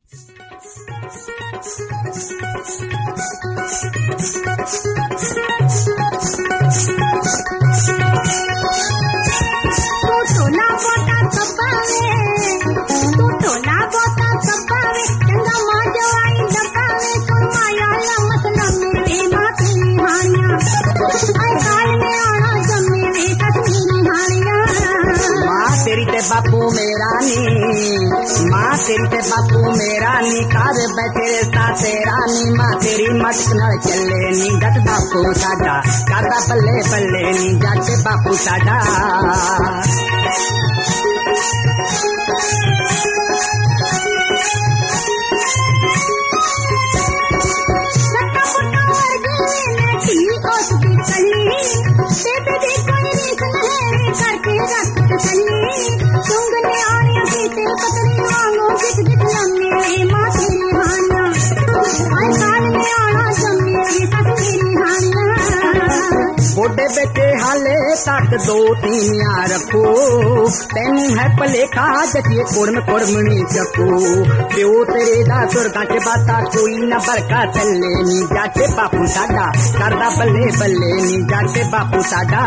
बापू मेरा नी माँ तेरी ते बापू मेरा नी कार बैठे साथे रानी माँ तेरी मटक न चले नी जट बापू साडा कादा बल्ले बल्ले नी जट बापू साडा गोडे बेटे हाले तक 2-3 यार रखो तेन है भलेखा जटिए कुड़मनी चको प्यो तेरे दा सुरगा च बाता कोई न बरका चले नी जाके बापू साडा करदा बल्ले बल्ले नी जाके बापू साडा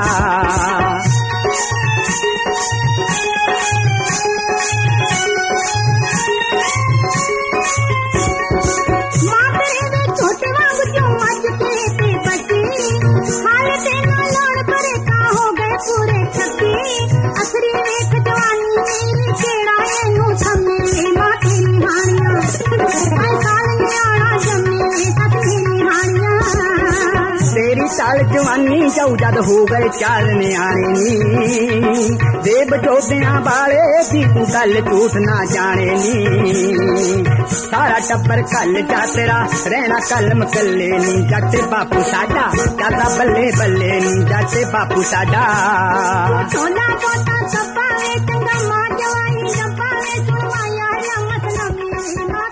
चाल जवानी जाऊ जद हो गए चाल न्याणे नी देव जोदियां वाले दी तू गल झूठ ना जाने नी सारा टब्बर कल जा तेरा रहना कलम कले नी जट बापू साडा दादा बल्ले बल्ले नी जट बापू साडा सोना पोता सपावे चंगा मां जवानी जपावे सुनवाया मसला